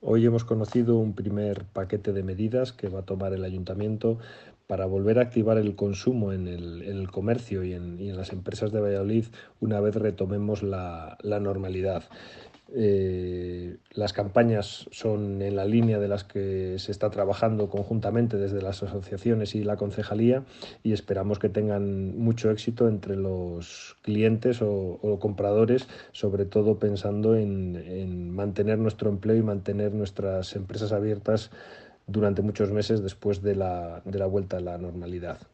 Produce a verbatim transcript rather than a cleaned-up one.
Hoy hemos conocido un primer paquete de medidas que va a tomar el Ayuntamiento para volver a activar el consumo en el, en el comercio y en, y en las empresas de Valladolid una vez retomemos la, la normalidad. Eh, las campañas son en la línea de las que se está trabajando conjuntamente desde las asociaciones y la concejalía y esperamos que tengan mucho éxito entre los clientes o, o compradores, sobre todo pensando en, en mantener nuestro empleo y mantener nuestras empresas abiertas durante muchos meses después de la, de la vuelta a la normalidad.